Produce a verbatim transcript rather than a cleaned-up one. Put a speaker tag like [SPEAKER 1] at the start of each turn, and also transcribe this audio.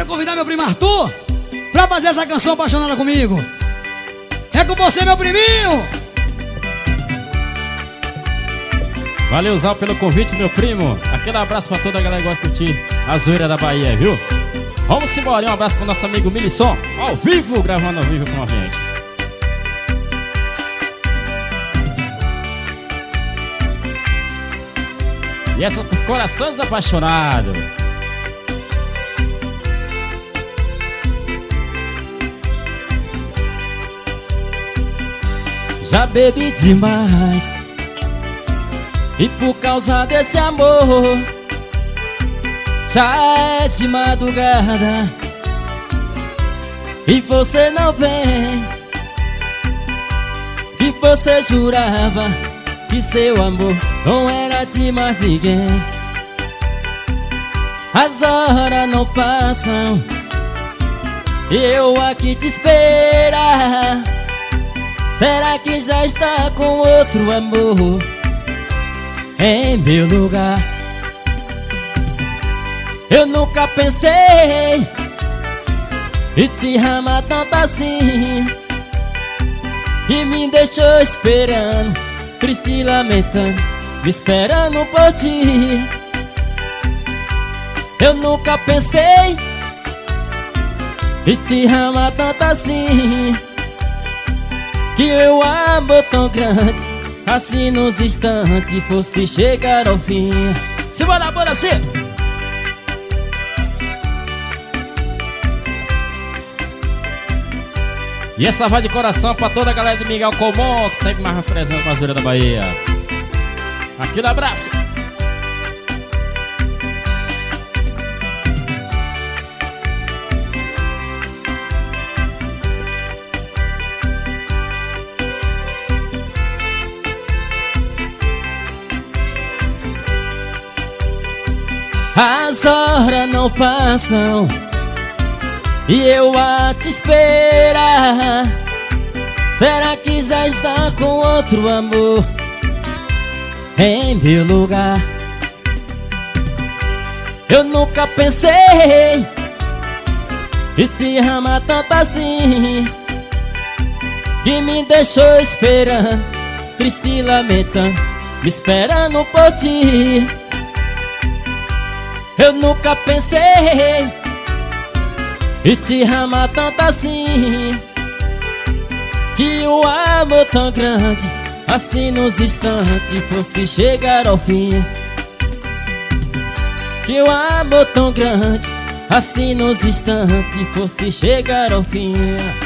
[SPEAKER 1] quero convidar meu primo Arthur pra fazer essa canção apaixonada comigo. É com você, meu priminho.
[SPEAKER 2] Valeu, Zal, pelo convite, meu primo. Aquele abraço pra toda a galera que gosta de curtir a zoeira da Bahia, viu? Vamos embora, um abraço pro nosso amigo Milisson, ao vivo, gravando ao vivo com a gente. E essa pros corações apaixonados.
[SPEAKER 3] Já bebi demais e por causa desse amor já é de madrugada e você não vem. E você jurava que seu amor não era de mais ninguém. As horas não passam e eu aqui te esperar. Será que já está com outro amor em meu lugar? Eu nunca pensei em te amar tanto assim, e me deixou esperando, triste lamentando, me esperando por ti. Eu nunca pensei em te amar tanto assim, que meu amor tão grande, assim nos instantes, fosse chegar ao fim.
[SPEAKER 1] Se bora, bora, se!
[SPEAKER 2] E essa vai de coração pra toda a galera de Miguel Comum, que sempre mais presente na zoeira da Bahia. Aquele abraço!
[SPEAKER 3] As horas não passam e eu a te esperar. Será que já está com outro amor em meu lugar? Eu nunca pensei em te amar tanto assim, que me deixou esperando, triste lamentando, me esperando por ti. Eu nunca pensei em te amar tanto assim, que o amor tão grande, assim nos instantes, fosse chegar ao fim. Que o amor tão grande, assim nos instantes, fosse chegar ao fim.